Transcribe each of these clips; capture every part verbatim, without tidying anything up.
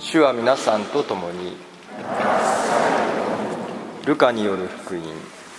主は皆さんと共に。ルカによる福音。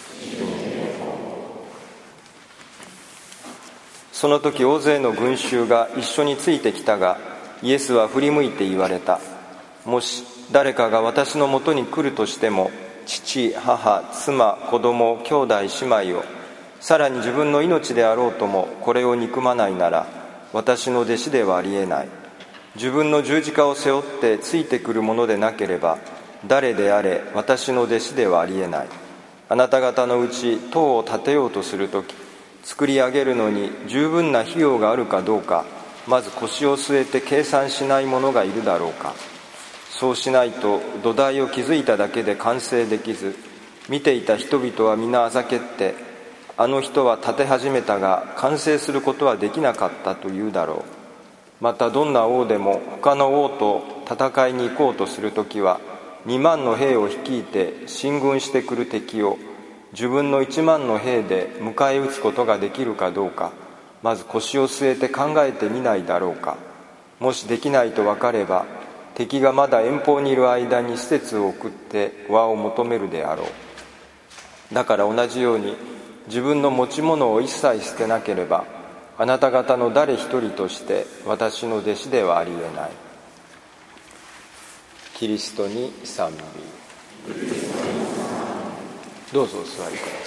その時大勢の群衆が一緒についてきたが、イエスは振り向いて言われた。もし誰かが私のもとに来るとしても、父、母、妻、子供、兄弟、姉妹を、さらに自分の命であろうともこれを憎まないなら、私の弟子ではありえない。自分の十字架を背負ってついてくるものでなければ、誰であれ私の弟子ではありえない。あなた方のうち塔を建てようとするとき、作り上げるのに十分な費用があるかどうか、まず腰を据えて計算しない者がいるだろうか。そうしないと土台を築いただけで完成できず、見ていた人々は皆あざけって、あの人は建て始めたが完成することはできなかったと言うだろう。またどんな王でも他の王と戦いに行こうとするときは、にまんの兵を率いて進軍してくる敵を自分のいちまんの兵で迎え撃つことができるかどうか、まず腰を据えて考えてみないだろうか。もしできないと分かれば、敵がまだ遠方にいる間に施設を送って和を求めるであろう。だから同じように自分の持ち物を一切捨てなければ、あなた方の誰一人として私の弟子ではありえない。キリストに賛美。どうぞお座りください。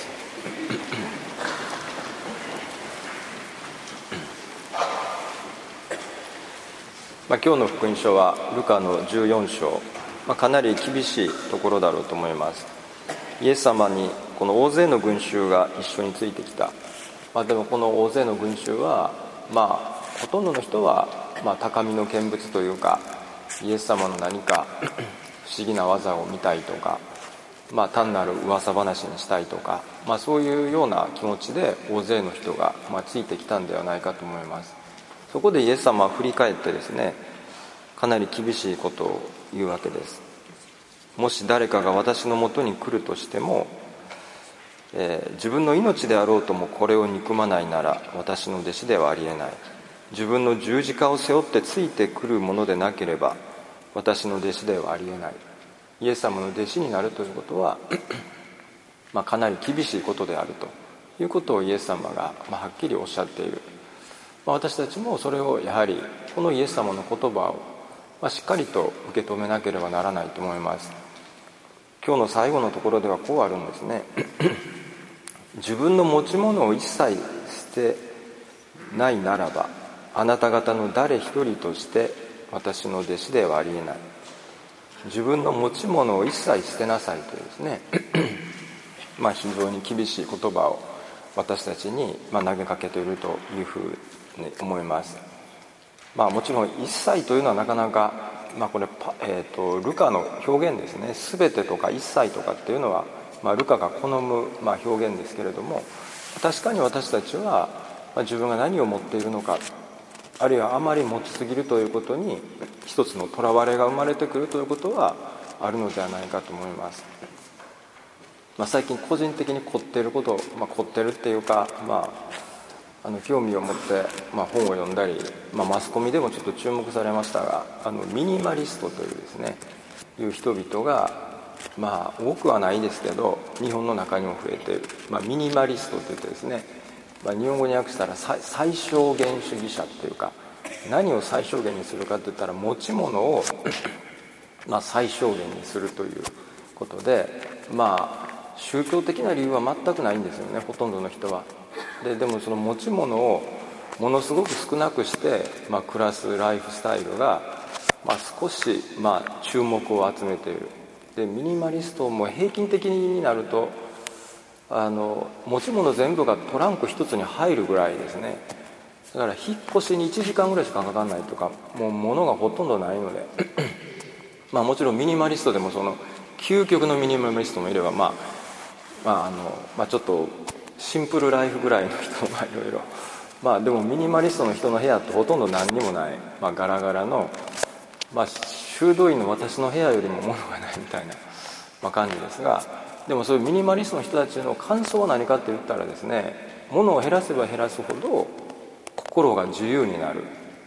まあ、今日の福音書はルカのじゅうよん章、まあ、かなり厳しいところだろうと思います。イエス様にこの大勢の群衆が一緒についてきた。まあ、でもこの大勢の群衆は、まあ、ほとんどの人は、まあ、高みの見物というか、イエス様の何か不思議な技を見たいとか、まあ、単なる噂話にしたいとか、まあ、そういうような気持ちで大勢の人が、まあ、ついてきたんではないかと思います。そこでイエス様は振り返ってですね、かなり厳しいことを言うわけです。もし誰かが私のもとに来るとしても、えー、自分の命であろうともこれを憎まないなら私の弟子ではありえない。自分の十字架を背負ってついてくるものでなければ私の弟子ではありえない。イエス様の弟子になるということはまあかなり厳しいことであるということをイエス様がまあはっきりおっしゃっている。まあ、私たちもそれをやはりこのイエス様の言葉をまあしっかりと受け止めなければならないと思います。今日の最後のところではこうあるんですね。自分の持ち物を一切捨てないならばあなた方の誰一人として私の弟子ではありえない。自分の持ち物を一切捨てなさいというですねまあ非常に厳しい言葉を私たちにまあ投げかけているというふうに思います。まあもちろん一切というのはなかなか、まあこれ、えーと、ルカの表現ですね。すべてとか一切とかっていうのは、まあ、ルカが好むまあ表現ですけれども、確かに私たちはまあ自分が何を持っているのか、あるいはあまり持ちすぎるということに一つのとらわれが生まれてくるということはあるのではないかと思います。まあ、最近個人的に凝っていること、まあ、凝ってるっていうか、まあ、あの興味を持って、まあ、本を読んだり、まあ、マスコミでもちょっと注目されましたが、あのミニマリストというですねいう人々が、まあ多くはないですけど日本の中にも増えている、まあ、ミニマリストといってですね、まあ、日本語に訳したら最小限主義者っていうか、何を最小限にするかって言ったら持ち物をまあ最小限にするということで、まあ宗教的な理由は全くないんですよね、ほとんどの人は。で、でもその持ち物をものすごく少なくして、まあ、暮らすライフスタイルが、まあ、少し、まあ、注目を集めている。でミニマリストも平均的になるとあの持ち物全部がトランク一つに入るぐらいですね。だから引っ越しにいちじかんぐらいしかかかんないとか、もう物がほとんどないのでまあもちろんミニマリストでもその究極のミニマリストもいれば、まあまああのまあ、ちょっとシンプルライフぐらいの人もいろいろ、まあでもミニマリストの人の部屋ってほとんど何にもない、まあ、ガラガラの、まあ、修道院の私の部屋よりも物がないみたいな、まあ、感じですが、でもそういうミニマリストの人たちの感想は何かって言ったらですね、物を減らせば減らすほど心が自由になる。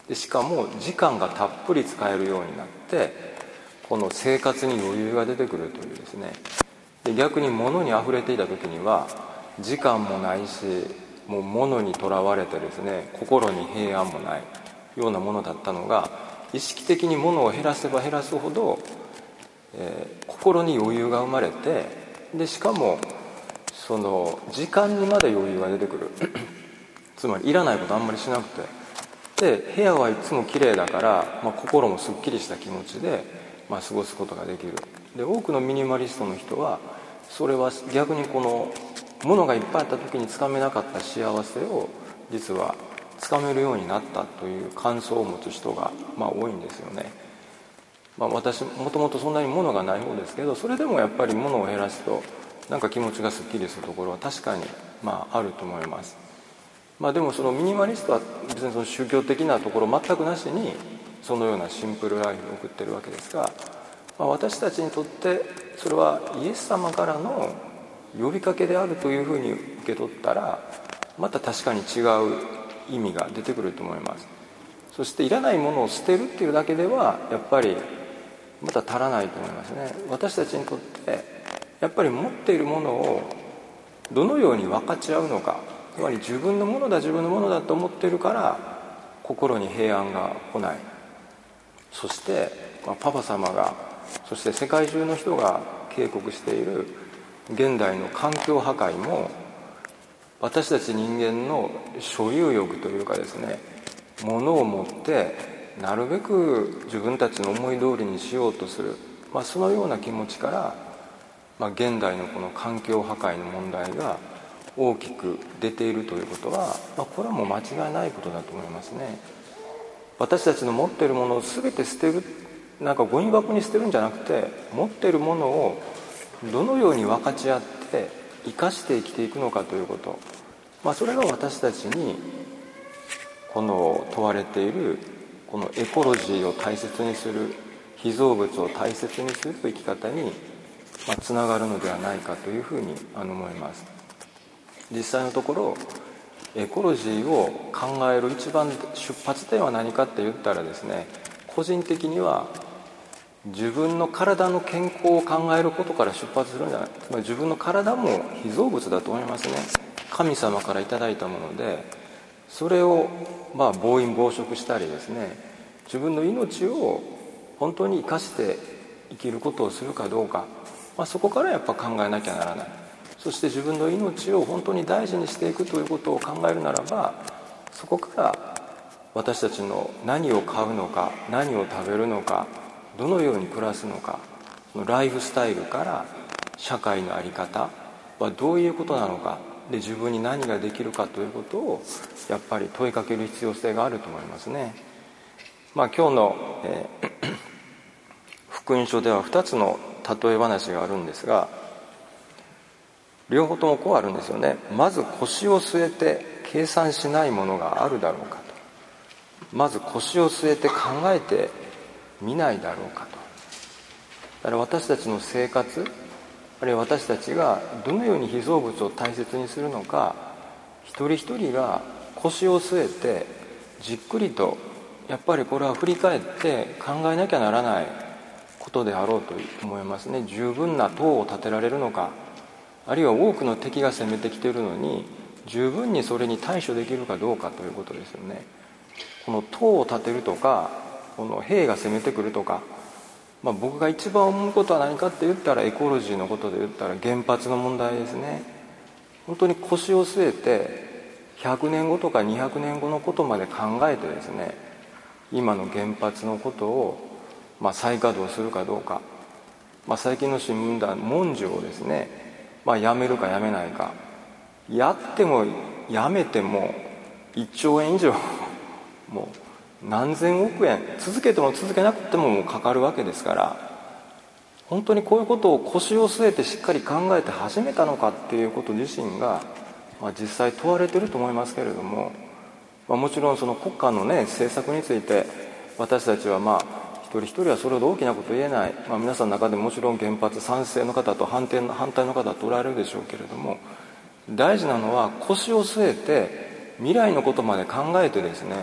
でしかも時間がたっぷり使えるようになって、この生活に余裕が出てくるというですね。で逆に物にあふれていた時には時間もないし、もう物にとらわれてですね、心に平安もないようなものだったのが、意識的に物を減らせば減らすほど、えー、心に余裕が生まれて、でしかもその時間にまで余裕が出てくるつまりいらないことあんまりしなくて、で部屋はいつも綺麗だから、まあ、心もすっきりした気持ちで、まあ、過ごすことができる。で多くのミニマリストの人はそれは逆にこの物がいっぱいあった時につかめなかった幸せを実はつかめるようになったという感想を持つ人がまあ多いんですよね。まあ、私もともとそんなに物がない方ですけど、それでもやっぱり物を減らすとなんか気持ちがすっきりするところは確かにまああると思います。まあ、でもそのミニマリストは別にその宗教的なところ全くなしにそのようなシンプルライフを送ってるわけですが、まあ、私たちにとってそれはイエス様からの呼びかけであるというふうに受け取ったら、また確かに違う意味が出てくると思います。そしていらないものを捨てるっていうだけではやっぱりまた足らないと思いますね。私たちにとってやっぱり持っているものをどのように分かち合うのか、つまり自分のものだ自分のものだと思っているから心に平安が来ない。そして、まあ、パパ様が、そして世界中の人が警告している現代の環境破壊も、私たち人間の所有欲というかですね、物を持ってなるべく自分たちの思い通りにしようとする、まあ、そのような気持ちから、まあ、現代のこの環境破壊の問題が大きく出ているということは、まあ、これはもう間違いないことだと思いますね。私たちの持っているものを全て捨てる、なんかゴミ箱に捨てるんじゃなくて、持っているものをどのように分かち合って生かして生きていくのかということ、まあ、それが私たちにこの問われているこのエコロジーを大切にする、被造物を大切にする生き方にまあつながるのではないかというふうに思います。実際のところエコロジーを考える一番出発点は何かって言ったらですね、個人的には自分の体の健康を考えることから出発するんじゃない、つまり自分の体も被造物だと思いますね。神様からいただいたもので、それをまあ暴飲暴食したりですね、自分の命を本当に生かして生きることをするかどうか、まあ、そこからやっぱ考えなきゃならない。そして自分の命を本当に大事にしていくということを考えるならば、そこから私たちの何を買うのか、何を食べるのか、どのように暮らすのか、ライフスタイルから社会の在り方はどういうことなのかで、自分に何ができるかということをやっぱり問いかける必要性があると思いますね。まあ、今日の、えー、福音書ではふたつの例え話があるんですが、両方ともこうあるんですよね。まず腰を据えて計算しないものがあるだろうかと。まず腰を据えて考えてみないだろうかと。だから私たちの生活、あるいは私たちがどのように被造物を大切にするのか、一人一人が腰を据えてじっくりとやっぱりこれは振り返って考えなきゃならないことであろうと思いますね。十分な塔を建てられるのか、あるいは多くの敵が攻めてきているのに十分にそれに対処できるかどうかということですよね。この塔を建てるとか、この兵が攻めてくるとか、まあ、僕が一番思うことは何かって言ったら、エコロジーのことで言ったら原発の問題ですね。本当に腰を据えてひゃくねんごとかにひゃくねんごのことまで考えてですね、今の原発のことをまあ再稼働するかどうか、まあ、最近の新聞では文書をですね、まあ、やめるかやめないか、やってもやめてもいっちょうえん以上もう何千億円、続けても続けなくてももうかかるわけですから、本当にこういうことを腰を据えてしっかり考えて始めたのかっていうこと自身が、まあ、実際問われていると思いますけれども、まあ、もちろんその国家のね政策について私たちはまあ一人一人はそれほど大きなこと言えない、まあ、皆さんの中でもちろん原発賛成の方と反対の反対の方とおられるでしょうけれども、大事なのは腰を据えて未来のことまで考えてですね、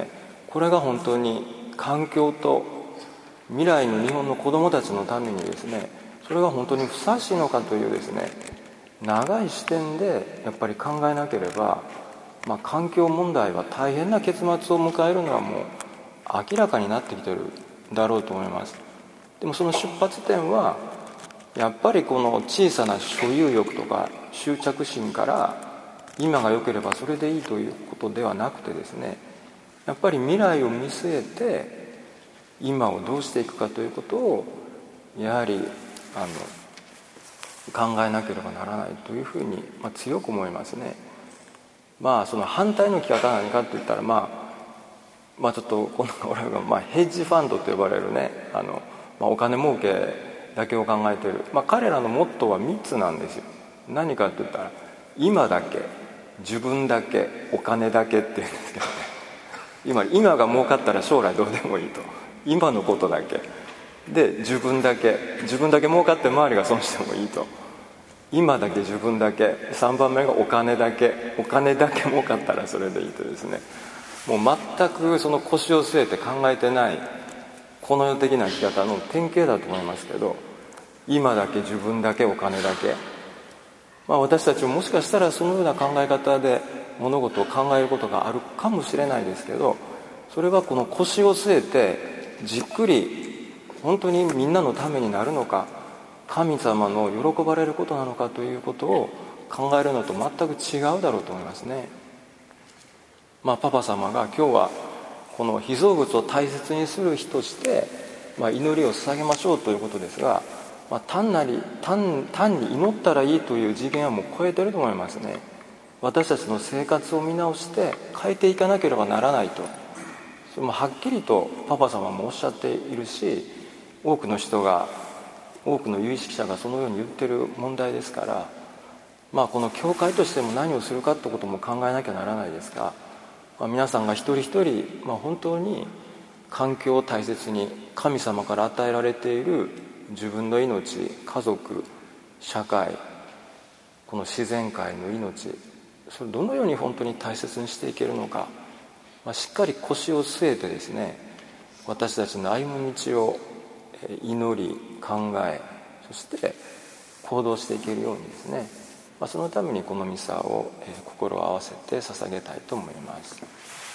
これが本当に環境と未来の日本の子どもたちのためにですね、それが本当にふさわしいのかというですね、長い視点でやっぱり考えなければ、まあ、環境問題は大変な結末を迎えるのはもう明らかになってきてるだろうと思います。でもその出発点はやっぱりこの小さな所有欲とか執着心から今が良ければそれでいいということではなくてですね、やっぱり未来を見据えて今をどうしていくかということをやはりあの考えなければならないというふうに、まあ、強く思いますね。まあその反対の生き方は何かといったら、まあ、まあちょっとこの俺がまあヘッジファンドと呼ばれるね、あの、まあ、お金儲けだけを考えている、まあ、彼らのモットーはみっつなんですよ。何かといったら今だけ、自分だけ、お金だけっていうんですけどね、今今が儲かったら将来どうでもいいと、今のことだけで自分だけ自分だけ儲かって周りが損してもいいと、今だけ自分だけ、さんばんめがお金だけ、お金だけ儲かったらそれでいいとですね、もう全くその腰を据えて考えてないこの世的な生き方の典型だと思いますけど、今だけ、自分だけ、お金だけ、まあ、私たちももしかしたらそのような考え方で物事を考えることがあるかもしれないですけど、それはこの腰を据えてじっくり本当にみんなのためになるのか、神様の喜ばれることなのかということを考えるのと全く違うだろうと思いますね。まあ、パパ様が今日はこの被造物を大切にする日として、まあ、祈りを捧げましょうということですが、まあ、単なり 単, 単に祈ったらいいという次元はもう超えてると思いますね。私たちの生活を見直して変えていかなければならないと、それもはっきりとパパ様もおっしゃっているし、多くの人が多くの有識者がそのように言っている問題ですから、まあ、この教会としても何をするかってことも考えなきゃならないですが、まあ、皆さんが一人一人、まあ、本当に環境を大切に神様から与えられている自分の命、家族、社会、この自然界の命、それをどのように本当に大切にしていけるのか、まあ、しっかり腰を据えてですね、私たちの歩む道を祈り、考え、そして行動していけるようにですね、まあ、そのためにこのミサを心を合わせて捧げたいと思います。